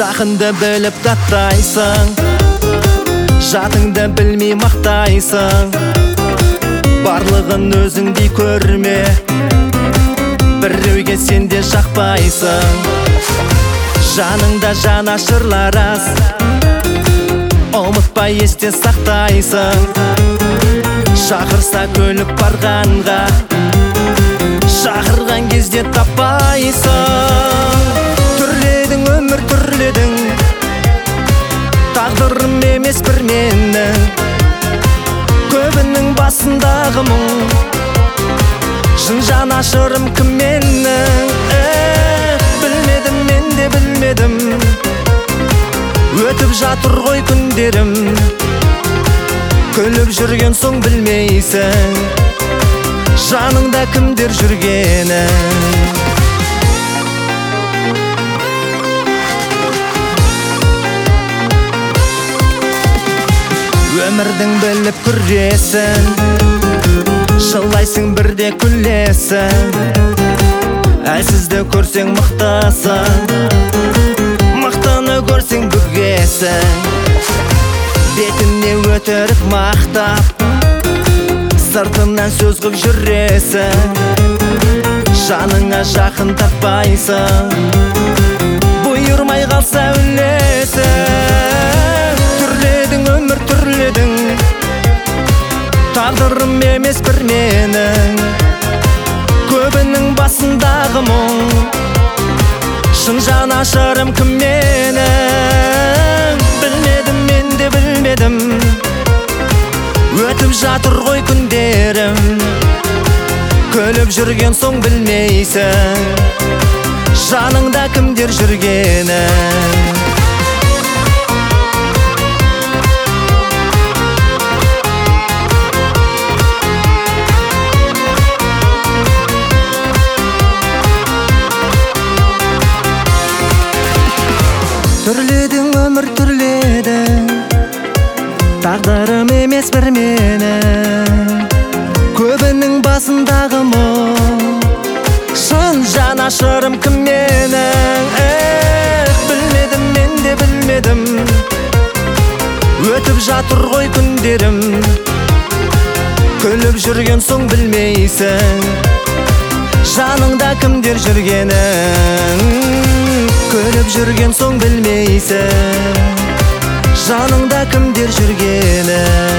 Жақынды біліп даттайсың, жатыңды білмей мақтайсың. Барлығын өзіңдей көрме, біреуге сен де жақпайсың. Жаныңда жанашырлар аз, ұмытпай есте сақтайсың. Шақырса көліп барғанға, шақырған кезде таппайсың. Түрледің өмір түрледің, тағдырым емес бір менің. Көбінің басындағы мұң, шын жанашырым кім менің? Білмедім, мен де білмедім, өтіп жатыр ғой күндерім. Күліп жүрген соң білмейсің, жаныңда кімдер жүргенін. Өмірдің біліп күресін, жылайсың бірде күлесің. Әлсізді көрсең мықтасың, мықтыны көрсең бүгесің. Бетіне өтірік мақтап, сыртынан сөз қып жүресің. Жаныңа жақын таппайсың, бұйырмай қалса өлесің. Түрледің өмір түрледің, тағдырым емес бір менің. Көбінің басындағы мұң, шын жанашырым кім менің? Білмедім, мен де білмедім, өтіп жатыр ғой күндерім. Күліп жүрген соң білмейсің, жаныңда кімдер жүргенін. Түрледің өмір түрледің, тағдырым емес бір менің. Көбінің басындағы мұң, шын жанашырым кім менің? Білмедім, мен де білмедім, өтіп жатыр ғой күндерім. Күліп жүрген соң білмейсің, жаныңда кімдер жүргенін. Күліп жүрген соң білмейсің, жаныңда кімдер жүргенін.